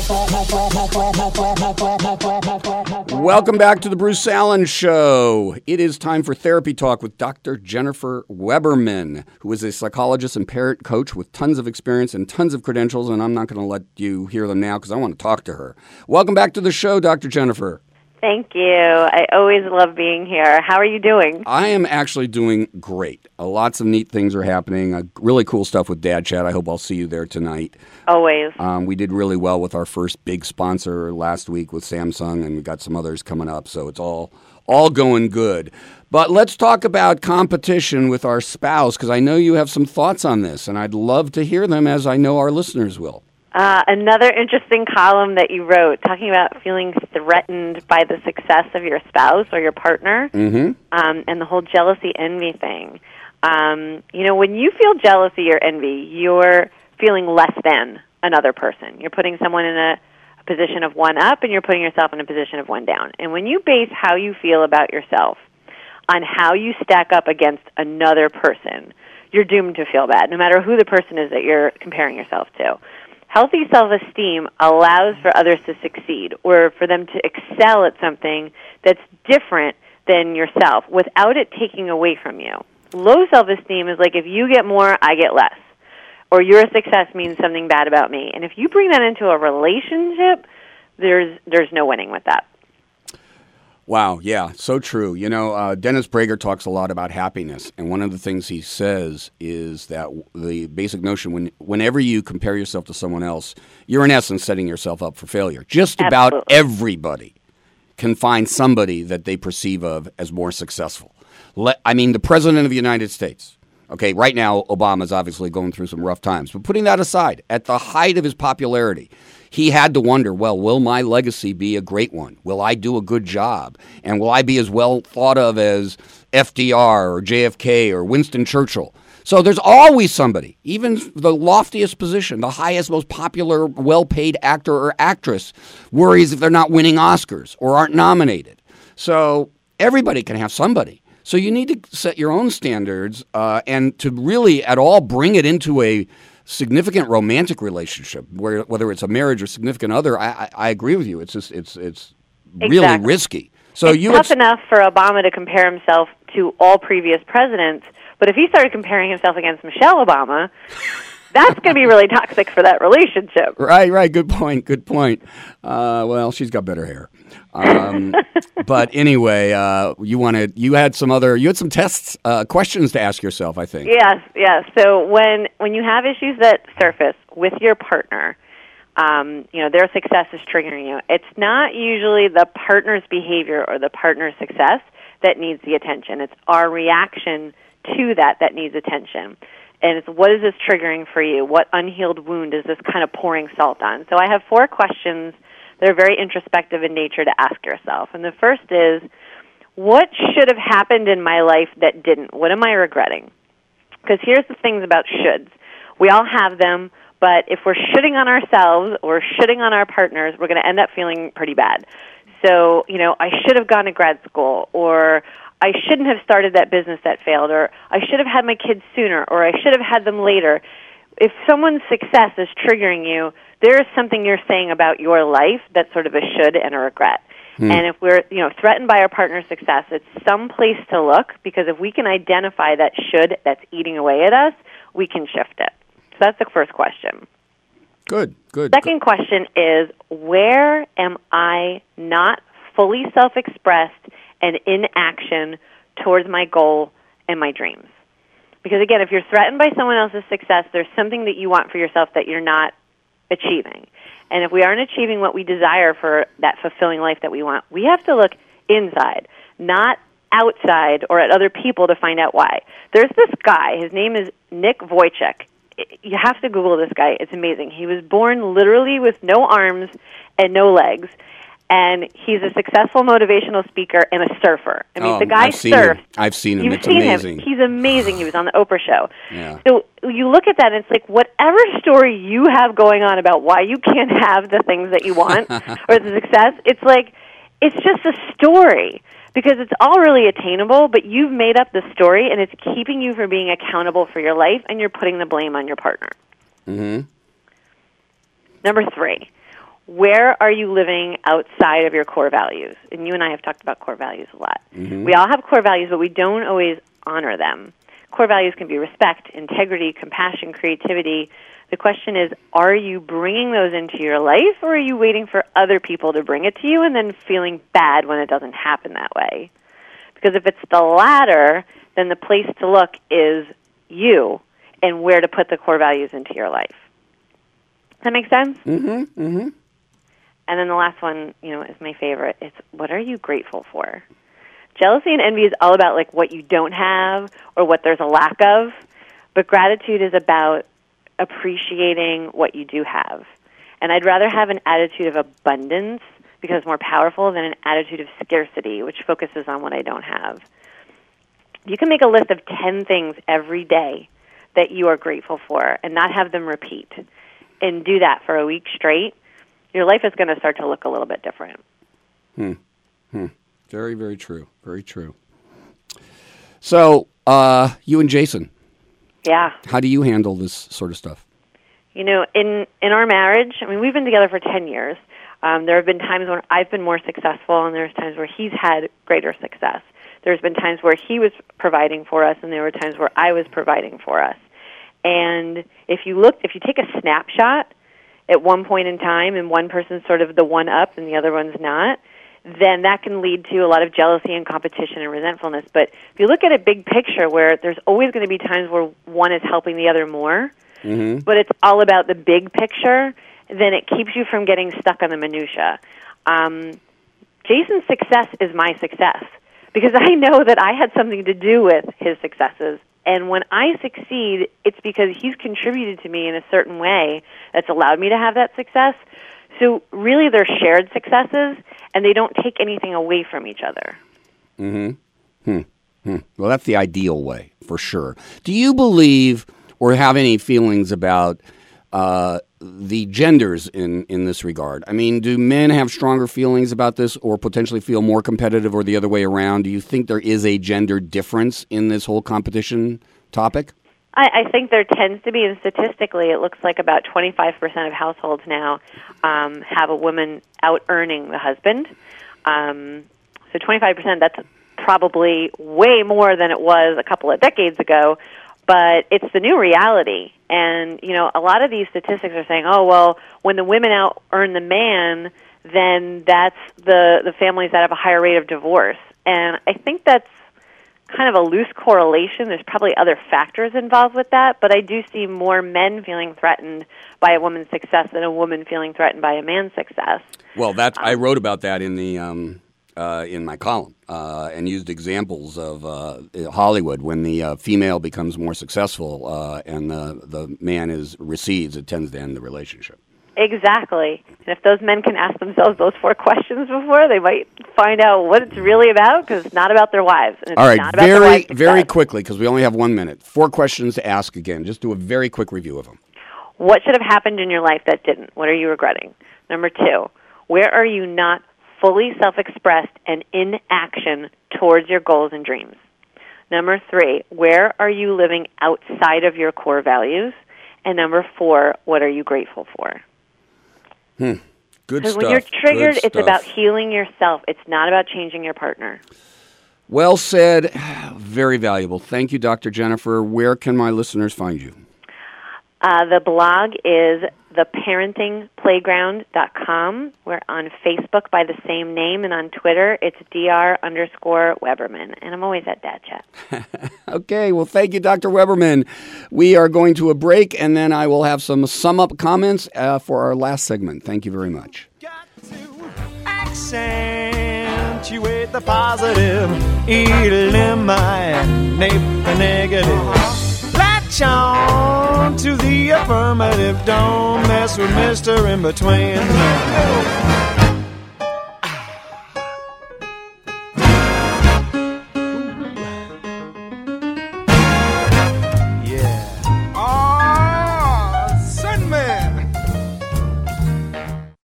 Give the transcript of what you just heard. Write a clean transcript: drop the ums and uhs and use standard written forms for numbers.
Welcome back to the Bruce Allen Show. It is time for Therapy Talk with Dr. Jennifer Weberman, who is a psychologist and parent coach with tons of experience and tons of credentials, and I'm not going to let you hear them now because I want to talk to her. Welcome back to the show, Dr. Jennifer. Thank you. I always love being here. How are you doing? I am actually doing great. Lots of neat things are happening. Really cool stuff with Dad Chat. I hope I'll see you there tonight. Always. We did really well with our first big sponsor last week with Samsung, and we got some others coming up, so it's all going good. But let's talk about competition with our spouse, because I know you have some thoughts on this, and I'd love to hear them, as I know our listeners will. Another interesting column that you wrote, talking about feeling threatened by the success of your spouse or your partner, and the whole jealousy, envy thing. When you feel jealousy or envy, you're feeling less than another person. You're putting someone in a position of one up, and you're putting yourself in a position of one down. And when you base how you feel about yourself on how you stack up against another person, you're doomed to feel bad, no matter who the person is that you're comparing yourself to. Healthy self-esteem allows for others to succeed or for them to excel at something that's different than yourself without it taking away from you. Low self-esteem is like if you get more, I get less. Or your success means something bad about me. And if you bring that into a relationship, there's no winning with that. Wow, yeah, so true. Dennis Prager talks a lot about happiness, and one of the things he says is that the basic notion, whenever you compare yourself to someone else, you're in essence setting yourself up for failure. Just about everybody can find somebody that they perceive of as more successful. The President of the United States. Okay, right now, Obama's obviously going through some rough times. But putting that aside, at the height of his popularity, he had to wonder, well, will my legacy be a great one? Will I do a good job? And will I be as well thought of as FDR or JFK or Winston Churchill? So there's always somebody, even the loftiest position, the highest, most popular, well-paid actor or actress, worries if they're not winning Oscars or aren't nominated. So everybody can have somebody. So you need to set your own standards and to really at all bring it into a significant romantic relationship, whether it's a marriage or significant other. I agree with you. It's just it's really risky. So it's tough enough for Obama to compare himself to all previous presidents, but if he started comparing himself against Michelle Obama, that's going to be really toxic for that relationship. Right. Good point. Well, she's got better hair. But anyway, you had some tests, questions to ask yourself, I think. Yes. So when you have issues that surface with your partner, their success is triggering you. It's not usually the partner's behavior or the partner's success that needs the attention. It's our reaction to that needs attention. And it's what is this triggering for you? What unhealed wound is this kind of pouring salt on? So I have 4 questions that are very introspective in nature to ask yourself. And the first is, what should have happened in my life that didn't? What am I regretting? Because here's the things about shoulds. We all have them, but if we're shoulding on ourselves or shoulding on our partners, we're going to end up feeling pretty bad. So, I should have gone to grad school, or I shouldn't have started that business that failed, or I should have had my kids sooner, or I should have had them later. If someone's success is triggering you, there is something you're saying about your life that's sort of a should and a regret. And if we're, threatened by our partner's success, it's some place to look, because if we can identify that should that's eating away at us, we can shift it. So that's the first question. Good. Second question is, where am I not fully self-expressed and in action towards my goal and my dreams? Because again, if you're threatened by someone else's success, there's something that you want for yourself that you're not achieving. And if we aren't achieving what we desire for that fulfilling life that we want, we have to look inside, not outside or at other people to find out why. There's this guy, his name is Nick Vujicic. You have to Google this guy. It's amazing. He was born literally with no arms and no legs. And he's a successful motivational speaker and a surfer. I mean, the guy surfs. I've seen him. It's amazing. He's amazing. He was on the Oprah show. Yeah. So you look at that, and it's like whatever story you have going on about why you can't have the things that you want or the success, it's like it's just a story, because it's all really attainable, but you've made up the story, and it's keeping you from being accountable for your life, and you're putting the blame on your partner. Mm-hmm. Number 3. where are you living outside of your core values? And you and I have talked about core values a lot. Mm-hmm. We all have core values, but we don't always honor them. Core values can be respect, integrity, compassion, creativity. The question is, are you bringing those into your life, or are you waiting for other people to bring it to you and then feeling bad when it doesn't happen that way? Because if it's the latter, then the place to look is you and where to put the core values into your life. Does that make sense? Mm-hmm. Mm-hmm. And then the last one, is my favorite. It's, what are you grateful for? Jealousy and envy is all about like what you don't have or what there's a lack of, but gratitude is about appreciating what you do have. And I'd rather have an attitude of abundance because it's more powerful than an attitude of scarcity, which focuses on what I don't have. You can make a list of 10 things every day that you are grateful for and not have them repeat, and do that for a week straight. Your life is going to start to look a little bit different. Very, very true. Very true. So, you and Jason. Yeah. How do you handle this sort of stuff? In our marriage, I mean, we've been together for 10 years. There have been times when I've been more successful, and there's times where he's had greater success. There's been times where he was providing for us, and there were times where I was providing for us. And if you take a snapshot at one point in time, and one person's sort of the one up and the other one's not, then that can lead to a lot of jealousy and competition and resentfulness. But if you look at a big picture where there's always going to be times where one is helping the other more, but it's all about the big picture, then it keeps you from getting stuck on the minutia. Jason's success is my success because I know that I had something to do with his successes. And when I succeed, it's because he's contributed to me in a certain way that's allowed me to have that success. So really they're shared successes, and they don't take anything away from each other. Well, that's the ideal way, for sure. Do you believe or have any feelings about the genders in this regard? I mean, do men have stronger feelings about this or potentially feel more competitive or the other way around? Do you think there is a gender difference in this whole competition topic? I think there tends to be, and statistically it looks like about 25% of households now have a woman out-earning the husband. So 25%, that's probably way more than it was a couple of decades ago, but it's the new reality. And, a lot of these statistics are saying, oh, well, when the women out-earn the man, then that's the families that have a higher rate of divorce. And I think that's kind of a loose correlation. There's probably other factors involved with that, but I do see more men feeling threatened by a woman's success than a woman feeling threatened by a man's success. Well, I wrote about that in the in my column and used examples of Hollywood when the female becomes more successful and the man recedes. It tends to end the relationship. Exactly. And if those men can ask themselves those 4 questions before, they might find out what it's really about, because it's not about their wives. And it's all right, not about their wives' very success. quickly, because we only have 1 minute. 4 questions to ask again. Just do a very quick review of them. What should have happened in your life that didn't? What are you regretting? Number 2, where are you not fully self-expressed and in action towards your goals and dreams? Number 3, where are you living outside of your core values? And number 4, what are you grateful for? Good stuff. When you're triggered, it's about healing yourself. It's not about changing your partner. Well said. Very valuable. Thank you, Dr. Jennifer. Where can my listeners find you? The blog is theparentingplayground.com. We're on Facebook by the same name, and on Twitter, it's Dr_Weberman. And I'm always at Dad Chat. Okay, well, thank you, Dr. Weberman. We are going to a break, and then I will have some sum-up comments for our last segment. Thank you very much. Got to accentuate the positive, eliminate the negative. Latch on to the affirmative. Don't mess with Mr. In Between.